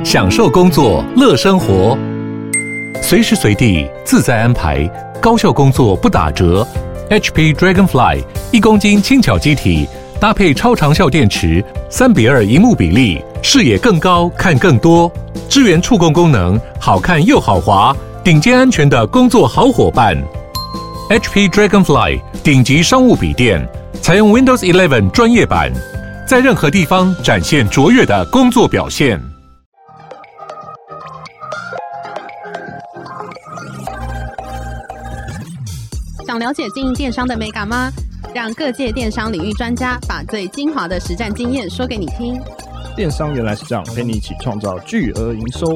享受工作，乐生活，随时随地自在安排，高效工作不打折。HP Dragonfly 1公斤轻巧机体，搭配超长效电池，3:2萤幕比例，视野更高，看更多，支援触控功能，好看又好滑，顶尖安全的工作好伙伴。HP Dragonfly 顶级商务笔电，采用 Windows 11专业版，在任何地方展现卓越的工作表现。 想了解经营电商的美感吗？让各界电商领域专家把最精华的实战经验说给你听。 电商原来是这样，陪你一起创造巨额营收。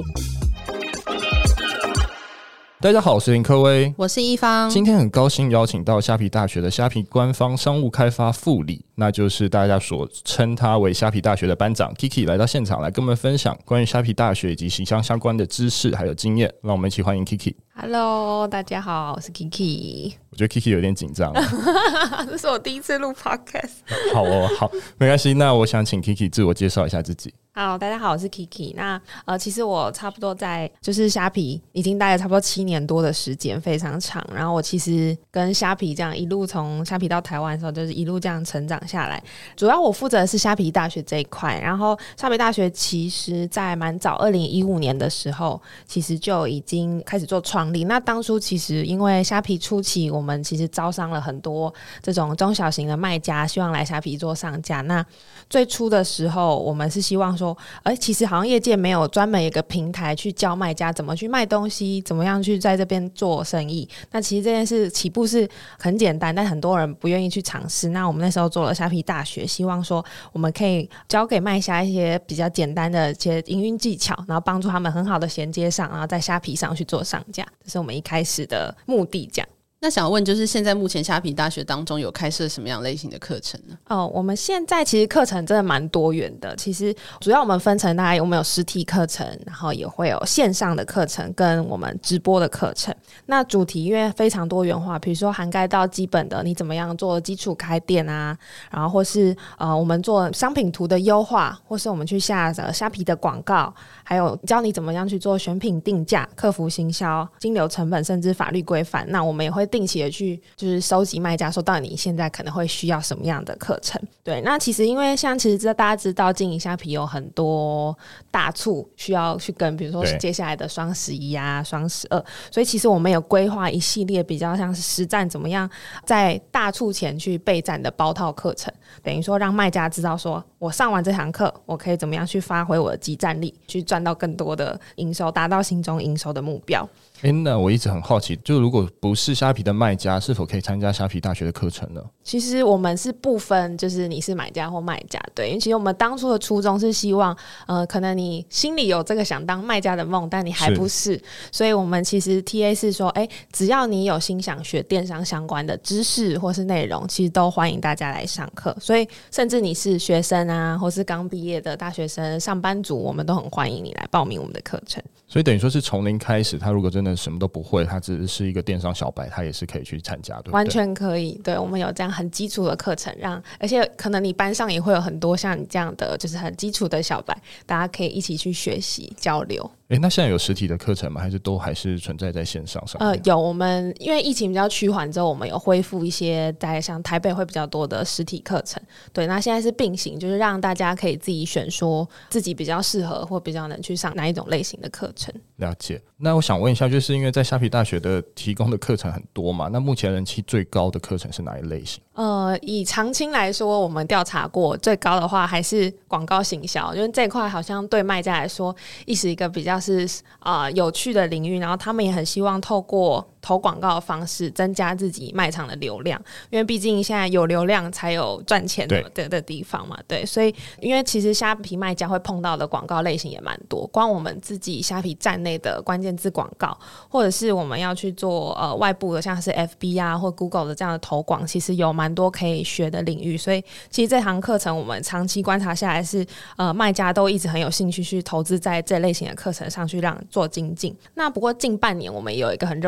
大家好，我是林科威， 我是一方。 今天很高兴邀请到虾皮大学的虾皮官方商务开发副理，那就是大家所称他为虾皮大学的班长 Kiki 来到现场，来跟我们分享关于虾皮大学以及行销相关的知识还有经验。让我们一起欢迎 Kiki。Hello， 大家好，我是 Kiki。 我觉得 Kiki 有点紧张， 这是我第一次录 podcast。 好哦，好，没关系。那我想请 Kiki 自我介绍一下自己。 好，大家好，我是 Kiki。那其实我差不多在就是虾皮已经待了差不多7年多的时间，非常长。然后我其实跟虾皮这样一路从虾皮到台湾的时候，就是一路这样成长下来。主要我负责的是虾皮大学这一块。然后虾皮大学其实在蛮早2015年的时候，其实就已经开始做创立。那当初其实因为虾皮初期，我们其实招商了很多这种中小型的卖家，希望来虾皮做上架。那最初的时候，我们是希望说其实好像业界没有专门一个平台去教卖家怎么去卖东西，怎么样去在这边做生意。那其实这件事起步是很简单，但很多人不愿意去尝试。那我们那时候做了虾皮大学，希望说我们可以教给卖家一些比较简单的一些营运技巧，然后帮助他们很好的衔接上，然后在虾皮上去做上架。这是我们一开始的目的这样。 那想问就是现在目前虾皮大学当中有开设什么样类型的课程呢？ 我们现在其实课程真的蛮多元的。其实主要我们分成大概我们有实体课程，然后也会有线上的课程跟我们直播的课程。那主题因为非常多元化，比如说涵盖到基本的你怎么样做基础开店啊，然后或是我们做商品图的优化，或是我们去下虾皮的广告，还有教你怎么样去做选品定价、客服行销、金流成本，甚至法律规范。那我们也会定期的去就是收集卖家说到底你现在可能会需要什么样的课程。对，那其实因为像其实大家知道经营虾皮有很多大促需要去跟，比如说接下来的双11啊、双12，所以其实我们有规划一系列比较像是实战怎么样在大促前去备战的包套课程，等于说让卖家知道说我上完这堂课我可以怎么样去发挥我的即战力，去赚到更多的营收，达到心中营收的目标。 那我一直很好奇，就如果不是虾皮的卖家，是否可以参加虾皮大学的课程呢？ 其实我们是不分就是你是买家或卖家，对，因为其实我们当初的初衷是希望可能你心里有这个想当卖家的梦，但你还不是，所以我们其实 TA 是说只要你有心想学电商相关的知识或是内容，其实都欢迎大家来上课。所以甚至你是学生啊，或是刚毕业的大学生、上班族，我们都很欢迎你来报名我们的课程。 所以等于说是从零开始，他如果真的什么都不会，他只是一个电商小白，他也是可以去参加，对不对？ 完全可以。对，我们有这样很基础的课程，而且可能你班上也会有很多像你这样的就是很基础的小白，大家可以一起去学习交流。 那现在有实体的课程吗？还是都还是存在在线上上面？ 有，我们因为疫情比较趋缓之后，我们有恢复一些在像台北会比较多的实体课程。对，那现在是并行，就是让大家可以自己选说自己比较适合或比较能去上哪一种类型的课程。 了解。那我想问一下，就是因为在虾皮大学的提供的课程很多嘛，那目前人气最高的课程是哪一类型？ 以常青来说，我们调查过最高的话还是广告行销，因为这一块好像对卖家来说一直一个比较是有趣的领域，然后他们也很希望透过投广告的方式增加自己卖场的流量，因为毕竟现在有流量才有赚钱的地方嘛。对，所以因为其实虾皮卖家会碰到的广告类型也蛮多，光我们自己虾皮站内的关键字广告，或者是我们要去做外部的像是 FB 啊或 Google 的这样的投广，其实有蛮多可以学的领域。所以其实这堂课程我们长期观察下来是卖家都一直很有兴趣去投资在这类型的课程上去让做精进。那不过近半年我们也有一个很热门的课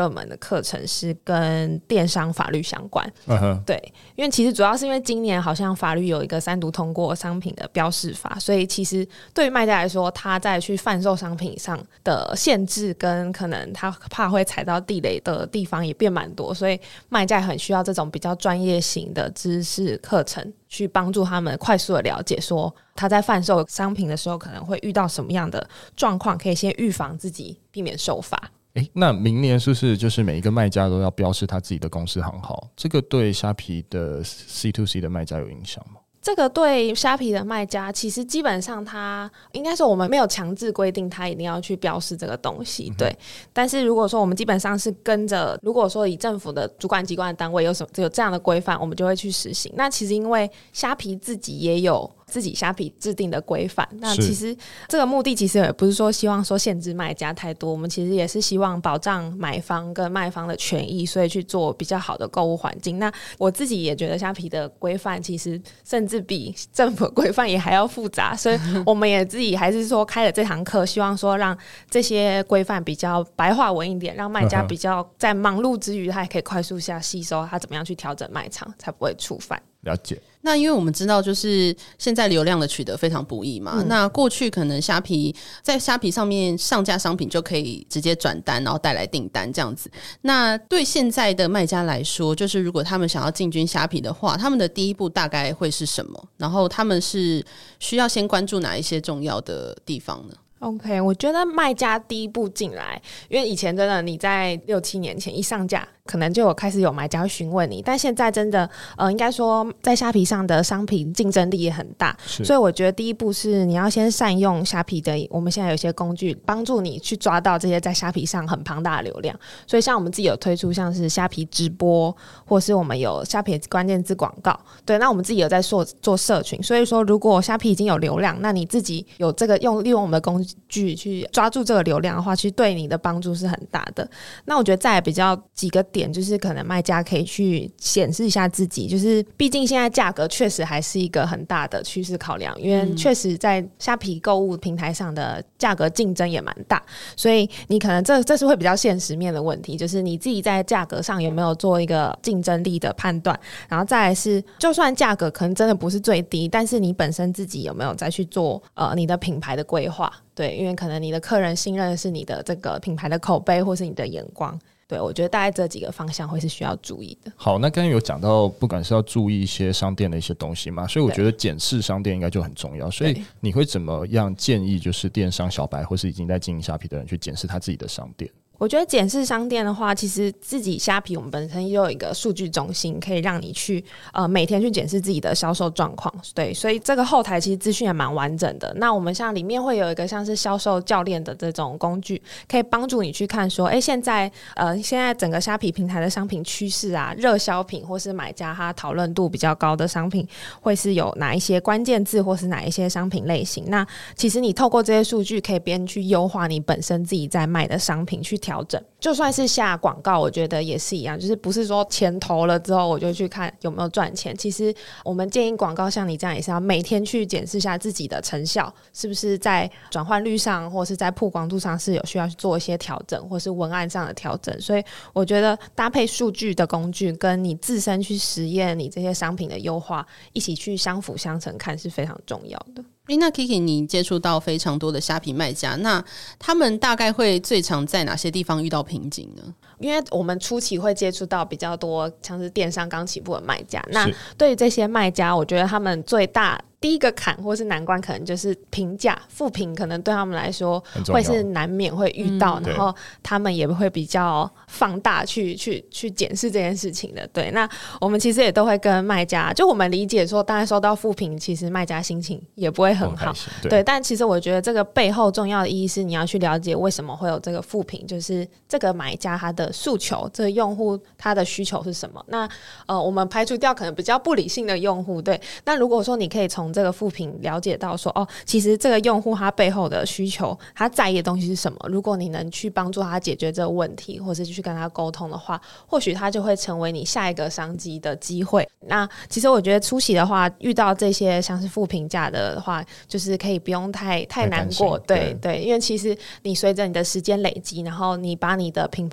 课程是跟电商法律相关。对，因为其实主要是因为今年好像法律有一个3读通过商品的标示法，所以其实对于卖家来说，他在去贩售商品上的限制跟可能他怕会踩到地雷的地方也变蛮多，所以卖家很需要这种比较专业型的知识课程去帮助他们快速的了解说他在贩售商品的时候可能会遇到什么样的状况，可以先预防自己避免受罚。 那明年是不是就是每一个卖家都要标示他自己的公司行号？这个对虾皮的 C2C 的卖家有影响吗？ 这个对虾皮的卖家，其实基本上他应该说我们没有强制规定他一定要去标示这个东西，对。但是如果说我们基本上是跟着，如果说以政府的主管机关的单位有这样的规范，我们就会去实行。那其实因为虾皮自己也有自己虾皮制定的规范，那其实这个目的其实也不是说希望说限制卖家太多，我们其实也是希望保障买方跟卖方的权益，所以去做比较好的购物环境。那我自己也觉得虾皮的规范其实甚至比政府的规范也还要复杂，所以我们也自己还是说开了这堂课，希望说让这些规范比较白话文一点，让卖家比较在忙碌之余他也可以快速下吸收他怎么样去调整卖场才不会触犯。 了解。 那因为我们知道就是现在流量的取得非常不易嘛，那过去可能在虾皮上面上架商品就可以直接转单然后带来订单这样子，那对现在的卖家来说，就是如果他们想要进军虾皮的话，他们的第一步大概会是什么？然后他们是需要先关注哪一些重要的地方呢 ？OK， 我觉得卖家第一步进来，因为以前真的你在6-7年前一上架可能就开始有买家询问你，但现在真的应该说在虾皮上的商品竞争力也很大，所以我觉得第一步是你要先善用虾皮的我们现在有些工具帮助你去抓到这些在虾皮上很庞大的流量，所以像我们自己有推出像是虾皮直播，或是我们有虾皮关键字广告，对，那我们自己有在做社群，所以说如果虾皮已经有流量，那你自己有这个利用我们的工具去抓住这个流量的话，其实对你的帮助是很大的。那我觉得再来比较几个点，就是可能卖家可以去显示一下自己，就是毕竟现在价格确实还是一个很大的趋势考量，因为确实在虾皮购物平台上的价格竞争也蛮大，所以你可能这是会比较现实面的问题，就是你自己在价格上有没有做一个竞争力的判断，然后再来是就算价格可能真的不是最低，但是你本身自己有没有再去做你的品牌的规划，对，因为可能你的客人信任的是你的这个品牌的口碑或是你的眼光，对，我觉得大概这几个方向会是需要注意的。 好，那刚刚有讲到不管是要注意一些商店的一些东西嘛，所以我觉得检视商店应该就很重要，所以你会怎么样建议就是电商小白或是已经在经营虾皮的人去检视他自己的商店？ 我觉得检视商店的话，其实自己虾皮我们本身也有一个数据中心，可以让你去每天去检视自己的销售状况，对，所以这个后台其实资讯也蛮完整的。那我们像里面会有一个像是销售教练的这种工具，可以帮助你去看说现在整个虾皮平台的商品趋势啊，热销品或是买家他讨论度比较高的商品会是有哪一些关键字或是哪一些商品类型，那其实你透过这些数据可以边去优化你本身自己在卖的商品，去调整。就算是下广告我觉得也是一样，就是不是说钱投了之后我就去看有没有赚钱，其实我们建议广告像你这样也是要每天去检视一下自己的成效是不是在转换率上或是在曝光度上是有需要去做一些调整，或是文案上的调整，所以我觉得搭配数据的工具跟你自身去实验你这些商品的优化一起去相辅相成看是非常重要的。 那 Kiki 你接触到非常多的虾皮卖家，那他们大概会最常在哪些地方遇到瓶颈呢？ 因为我们初期会接触到比较多像是电商刚起步的卖家，那对于这些卖家我觉得他们最大第一个坎或是难关可能就是评价负评，可能对他们来说会是难免会遇到，然后他们也会比较放大去检视这件事情的。对，那我们其实也都会跟卖家，就我们理解说当然收到负评其实卖家心情也不会很好，对，但其实我觉得这个背后重要的意义是你要去了解为什么会有这个负评，就是这个买家他的诉求，这个用户他的需求是什么。那我们排除掉可能比较不理性的用户，对，那如果说你可以从这个负评了解到说其实这个用户他背后的需求他在意的东西是什么，如果你能去帮助他解决这个问题或是去跟他沟通的话，或许他就会成为你下一个商机的机会。那其实我觉得初期的话遇到这些像是负评价的话，就是可以不用太难过，对，因为其实你随着你的时间累积，然后你把你的品牌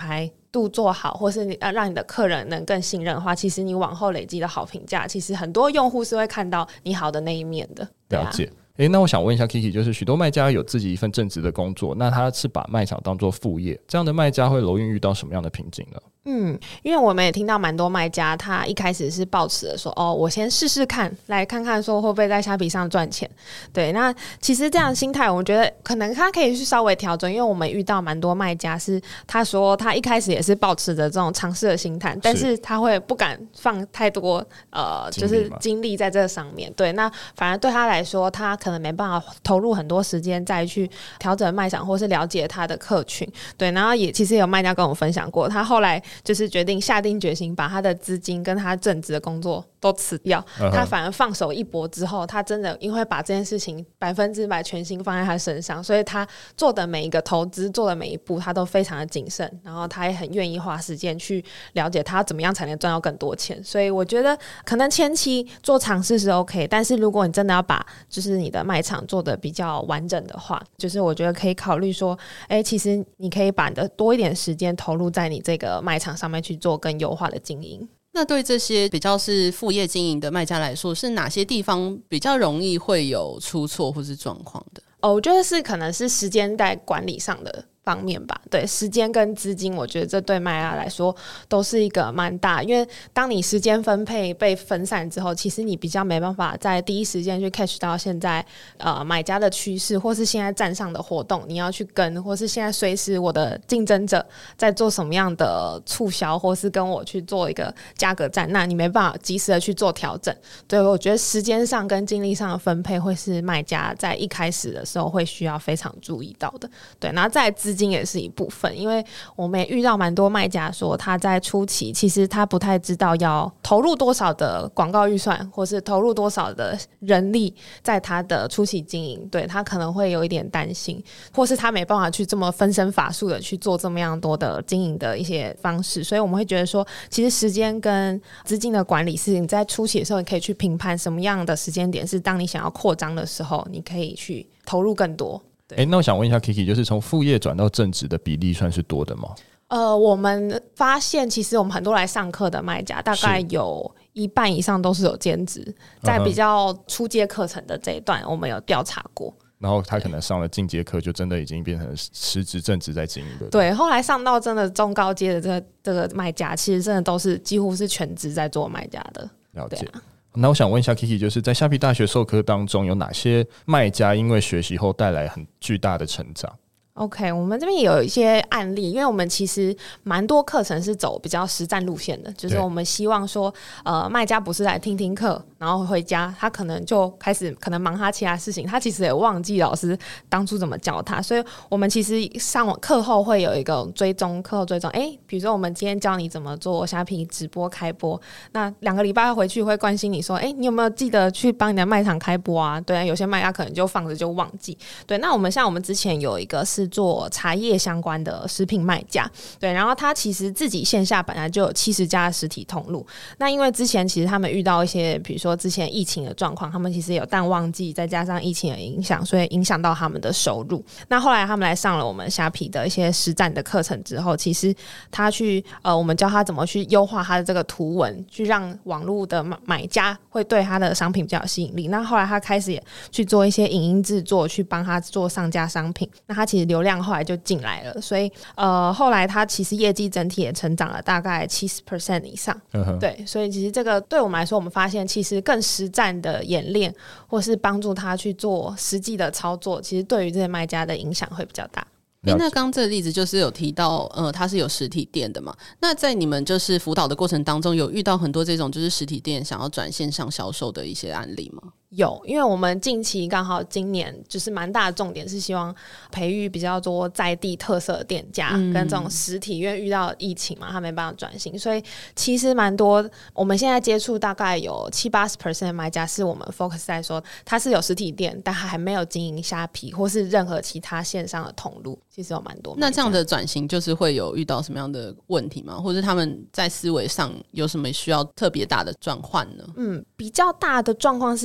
度做好，或是让你的客人能更信任的话，其实你往后累积的好评价，其实很多用户是会看到你好的那一面的。 了解。那我想问一下 Kiki， 就是许多卖家有自己一份正职的工作，那他是把卖场当作副业，这样的卖家会容易遇到什么样的瓶颈呢？ 因为我们也听到蛮多卖家，他一开始是抱持的说，我先试试看，来看看说会不会在虾皮上赚钱。对，那其实这样的心态，我觉得可能他可以去稍微调整，因为我们遇到蛮多卖家是，他说他一开始也是抱持着这种尝试的心态，但是他会不敢放太多就是精力在这个上面。对，那反而对他来说，他可能没办法投入很多时间再去调整卖场，或是了解他的客群。对，然后也其实有卖家跟我分享过，他后来就是下定决心把他的资金跟他正职的工作都辞掉，他反而放手一搏之后，他真的因为把这件事情100%全心放在他身上，所以他做的每一个投资，做的每一步他都非常的谨慎，然后他也很愿意花时间去了解他怎么样才能赚到更多钱。所以我觉得可能前期做尝试是 OK， 但是如果你真的要把就是你的卖场做的比较完整的话，就是我觉得可以考虑说其实你可以把你的多一点时间投入在你这个卖场上面去做更优化的经营。 那对这些比较是副业经营的卖家来说，是哪些地方比较容易会有出错或是状况的？ 我觉得是可能是时间在管理上的方面吧。对，时间跟资金，我觉得这对卖家来说都是一个蛮大，因为当你时间分配被分散之后，其实你比较没办法在第一时间去 catch 到现在买家的趋势，或是现在站上的活动你要去跟，或是现在随时我的竞争者在做什么样的促销，或是跟我去做一个价格战，那你没办法及时的去做调整。对，我觉得时间上跟精力上的分配会是卖家在一开始的时候会需要非常注意到的。对，然后再来资金也是一部分，因为我们也遇到蛮多卖家说他在初期其实他不太知道要投入多少的广告预算，或是投入多少的人力在他的初期经营。对，他可能会有一点担心，或是他没办法去这么分身乏术的去做这么样多的经营的一些方式。所以我们会觉得说，其实时间跟资金的管理是你在初期的时候你可以去评判什么样的时间点是当你想要扩张的时候你可以去投入更多。 那我想问一下 Kiki， 就是从副业转到正职的比例算是多的吗？ 我们发现其实我们很多来上课的卖家大概有一半以上都是有兼职，在比较初阶课程的这一段我们有调查过， 然后他可能上了进阶课就真的已经变成实职正职在经营的。 对，后来上到真的中高阶的这个卖家其实真的都是几乎是全职在做卖家的。 了解。那我想问一下 Kiki， 就是在虾皮大学授课当中有哪些卖家因为学习后带来很巨大的成长 ？OK， 我们这边也有一些案例，因为我们其实蛮多课程是走比较实战路线的，就是我们希望说卖家不是来听听课然后回家他可能就开始可能忙他其他事情，他其实也忘记老师当初怎么教他。所以我们其实上网课后会有一个追踪，课后追踪比如说我们今天教你怎么做虾皮直播开播，那2个礼拜回去会关心你说你有没有记得去帮你的卖场开播啊？对啊，有些卖家可能就放着就忘记。对，那我们像我们之前有一个是做茶叶相关的食品卖家，对，然后他其实自己线下本来就有70家的实体通路，那因为之前其实他们遇到一些比如说之前疫情的状况，他们其实有淡旺季，再加上疫情的影响，所以影响到他们的收入。那后来他们来上了我们虾皮的一些实战的课程之后，其实他去我们教他怎么去优化他的这个图文，去让网络的买家会对他的商品比较有吸引力。那后来他开始也去做一些影音制作，去帮他做上架商品，那他其实流量后来就进来了，所以后来他其实业绩整体也成长了大概 70% 以上。对，所以其实这个对我们来说，我们发现其实更实战的演练或是帮助他去做实际的操作，其实对于这些卖家的影响会比较大。 那刚刚这个例子就是有提到它是有实体店的嘛，那在你们就是辅导的过程当中有遇到很多这种就是实体店想要转线上销售的一些案例吗？ 有，因为我们近期刚好今年就是蛮大的重点是希望培育比较多在地特色的店家跟这种实体，因为遇到疫情嘛他没办法转型，所以其实蛮多我们现在接触大概有70-80% 的买家是我们 focus 在说他是有实体店但他还没有经营虾皮或是任何其他线上的通路，其实有蛮多。 那这样的转型就是会有遇到什么样的问题吗？或者他们在思维上有什么需要特别大的转换呢？ 比较大的状况是因为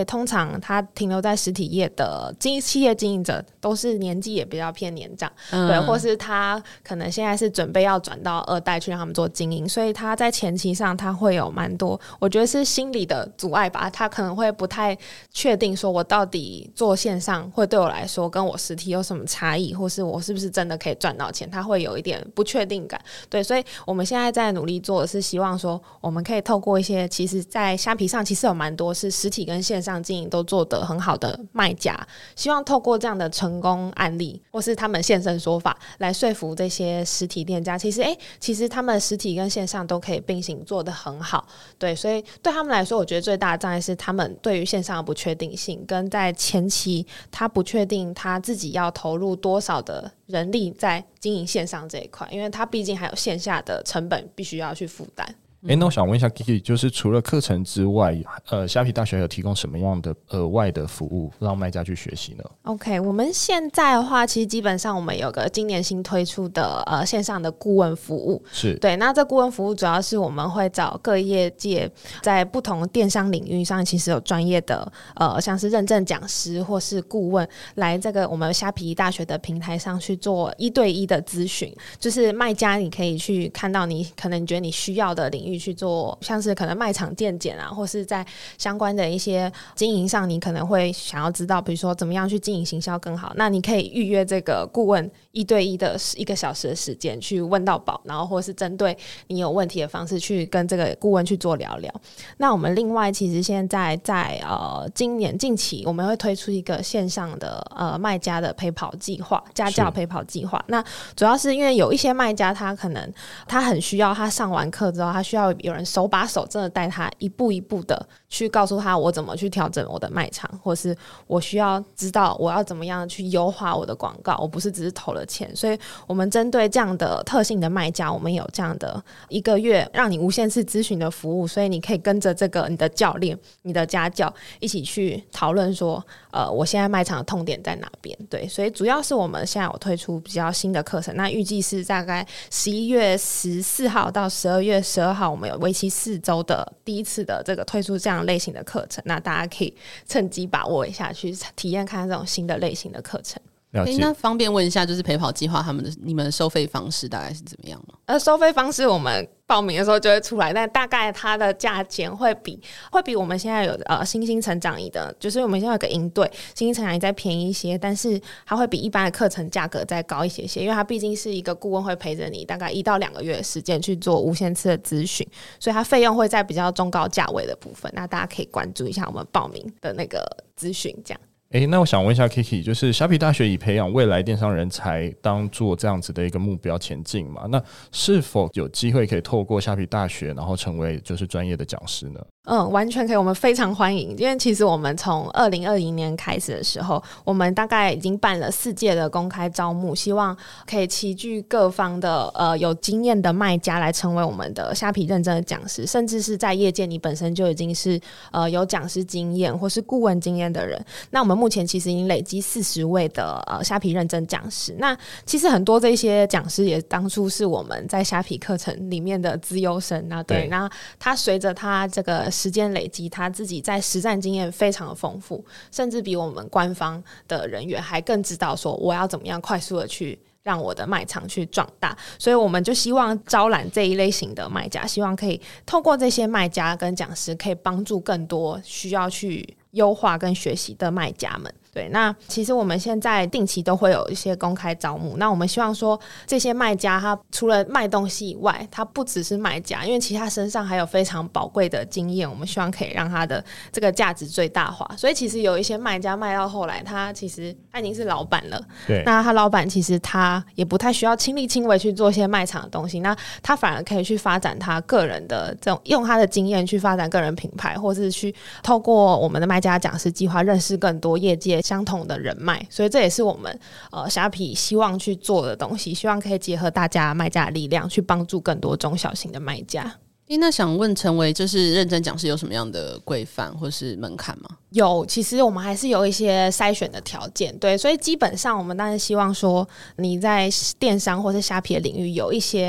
且通常他停留在实体业的企业经营者都是年纪也比较偏年长，对，或是他可能现在是准备要转到2代去让他们做经营，所以他在前期上他会有蛮多，我觉得是心理的阻碍吧，他可能会不太确定说我到底做线上会对我来说跟我实体有什么差异，或是我是不是真的可以赚到钱，他会有一点不确定感。对，所以我们现在在努力做的是希望说我们可以透过一些其实在虾皮上其实有蛮多是实体跟线上经营都做得很好的卖家，希望透过这样的成功案例或是他们现身说法来说服这些实体店家，其实他们实体跟线上都可以并行做得很好。对，所以对他们来说我觉得最大的障碍是他们对于线上的不确定性，跟在前期他不确定他自己要投入多少的人力在经营线上这一块，因为他毕竟还有线下的成本必须要去负担。 那我想问一下 Kiki， 就是除了课程之外，虾皮大学有提供什么样的额外的服务让卖家去学习呢？ OK， 我们现在的话其实基本上我们有个今年新推出的线上的顾问服务， 是对，那这顾问服务主要是我们会找各业界在不同电商领域上其实有专业的像是认证讲师或是顾问来这个我们虾皮大学的平台上去做1对1的咨询，就是卖家你可以去看到你可能觉得你需要的领域去做，像是可能卖场店检啊，或是在相关的一些经营上你可能会想要知道比如说怎么样去经营行销更好，那你可以预约这个顾问1对1的1个小时的时间去问到饱，然后或是针对你有问题的方式去跟这个顾问去做聊聊。那我们另外其实现在在今年近期我们会推出一个线上的卖家的陪跑计划，家教陪跑计划。那主要是因为有一些卖家他可能他很需要，他上完课之后他需要有人手把手真的带他一步一步的去告诉他我怎么去调整我的卖场，或是我需要知道我要怎么样去优化我的广告，我不是只是投了钱。所以我们针对这样的特性的卖家，我们有这样的1个月让你无限次咨询的服务，所以你可以跟着这个你的教练你的家教一起去讨论说我现在卖场的痛点在哪边。对，所以主要是我们现在有推出比较新的课程，那预计是大概11月14号到12月12号我们有为期4周的第一次的这个推出这样类型的课程，那大家可以趁机把握一下去体验看这种新的类型的课程。 那方便问一下就是陪跑计划你们的收费方式大概是怎么样吗？ 收费方式我们报名的时候就会出来，但大概它的价钱会比我们现在有新兴成长营的，就是我们现在有个营队新兴成长营再便宜一些，但是它会比一般的课程价格再高一些，因为它毕竟是一个顾问会陪着你大概1到2个月的时间去做无限次的咨询，所以它费用会在比较中高价位的部分，那大家可以关注一下我们报名的那个咨询这样。 那我想问一下 Kiki， 就是虾皮大学以培养未来电商人才当做这样子的一个目标前进嘛？那是否有机会可以透过虾皮大学然后成为就是专业的讲师呢？ 完全可以，我们非常欢迎。因为其实我们从2020年开始的时候，我们大概已经办了4届的公开招募，希望可以齐聚各方的有经验的卖家来成为我们的虾皮认证的讲师，甚至是在业界你本身就已经是有讲师经验或是顾问经验的人。那我们目前其实已经累积40位的虾皮认证讲师。那其实很多这些讲师也当初是我们在虾皮课程里面的资优生啊，对，那他随着他这个时间累积，他自己在实战经验非常的丰富，甚至比我们官方的人员还更知道说我要怎么样快速的去让我的卖场去壮大。所以我们就希望招揽这一类型的卖家，希望可以透过这些卖家跟讲师可以帮助更多需要去优化跟学习的卖家们。对，那其实我们现在定期都会有一些公开招募，那我们希望说这些卖家他除了卖东西以外，他不只是卖家，因为其实他身上还有非常宝贵的经验，我们希望可以让他的这个价值最大化。所以其实有一些卖家卖到后来他已经是老板了，对，那他老板其实他也不太需要亲力亲为去做一些卖场的东西，那他反而可以去发展他个人的这种，用他的经验去发展个人品牌，或是去透过我们的卖家讲师计划认识更多业界相同的人脉。所以这也是我们虾皮希望去做的东西，希望可以结合大家卖家的力量去帮助更多中小型的卖家。 那想问成为就是认证讲师有什么样的规范或是门槛吗？ 有，其实我们还是有一些筛选的条件，对，所以基本上我们当然希望说你在电商或是虾皮的领域有一些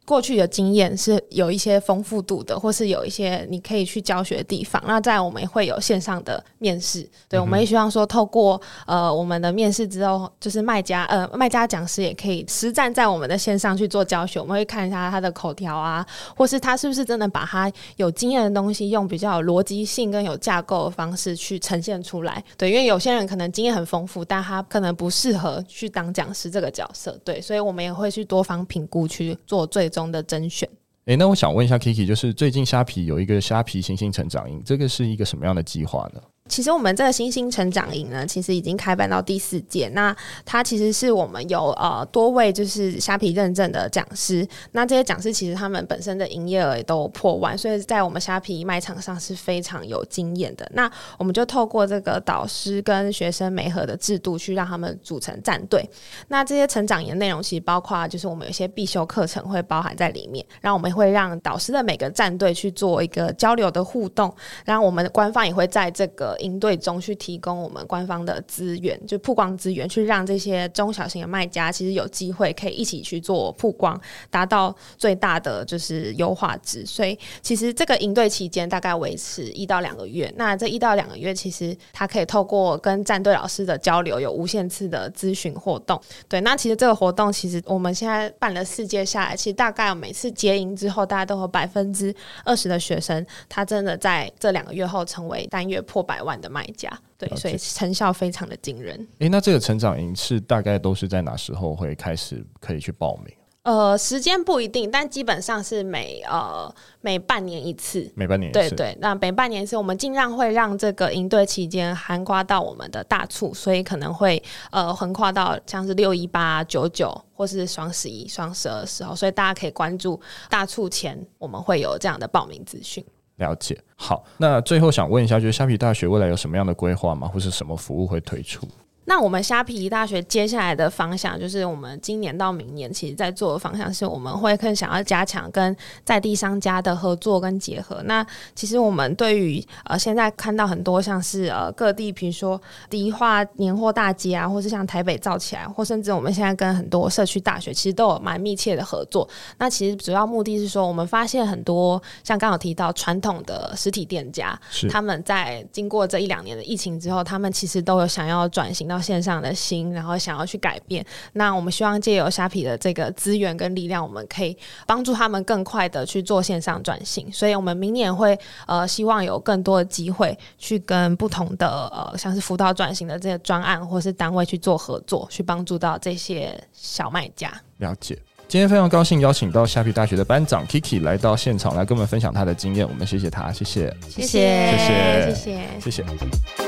过去的经验是有一些丰富度的，或是有一些你可以去教学的地方。那再来我们也会有线上的面试，对，我们也希望说透过我们的面试之后，就是卖家讲师也可以实战在我们的线上去做教学，我们会看一下他的口条啊，或是他是不是真的把他有经验的东西用比较有逻辑性跟有架构的方式去呈现出来。对，因为有些人可能经验很丰富，但他可能不适合去当讲师这个角色，对，所以我们也会去多方评估去做最终的甄选。 那我想问一下 Kiki， 就是最近虾皮有一个虾皮新兴成长营，这个是一个什么样的计划呢？ 其实我们这个新兴成长营呢，其实已经开办到第4届。那它其实是我们有多位就是虾皮认证的讲师，那这些讲师其实他们本身的营业额也都破万，所以在我们虾皮卖场上是非常有经验的。那我们就透过这个导师跟学生媒合的制度，去让他们组成战队。那这些成长营的内容其实包括就是我们有一些必修课程会包含在里面，然后我们会让导师的每个战队去做一个交流的互动，然后我们的官方也会在这个营队中去提供我们官方的资源，就曝光资源，去让这些中小型的卖家其实有机会可以一起去做曝光，达到最大的就是优化值。所以其实这个营队期间大概维持1到2个月，那这1到2个月其实它可以透过跟战队老师的交流，有无限次的咨询活动。对，那其实这个活动其实我们现在办了4届下来，其实大概每次结营之后，大家都有20%的学生他真的在这2个月后成为单月破100万的卖家。对，所以成效非常的惊人。 那这个成长营是大概都是在哪时候会开始可以去报名？ 时间不一定，但基本上是每半年一次。 每半年一次， 对，那每半年一次，我们尽量会让这个营队期间涵盖到我们的大促，所以可能会横跨到像是618、99或是双11、双12的时候，所以大家可以关注大促前我们会有这样的报名资讯。 了解。好，那最后想问一下，就是虾皮大学未来有什么样的规划吗？或是什么服务会推出？ 那我们虾皮大学接下来的方向，就是我们今年到明年其实在做的方向是，我们会更想要加强跟在地商家的合作跟结合。那其实我们对于现在看到很多像是各地比如说迪化年货大街啊，或是像台北造起来，或甚至我们现在跟很多社区大学其实都有蛮密切的合作。那其实主要目的是说，我们发现很多像刚刚有提到传统的实体店家，他们在经过这1-2年的疫情之后，他们其实都有想要转型到线上的心，然后想要去改变。那我们希望借由虾皮的这个资源跟力量，我们可以帮助他们更快的去做线上转型。所以我们明年会希望有更多的机会去跟不同的像是辅导转型的这些专案或是单位去做合作，去帮助到这些小卖家。 了解。今天非常高兴邀请到虾皮大学的班长 Kiki 来到现场，来跟我们分享他的经验。我们谢谢他，谢谢， 谢谢， 谢谢， 谢谢， 谢谢。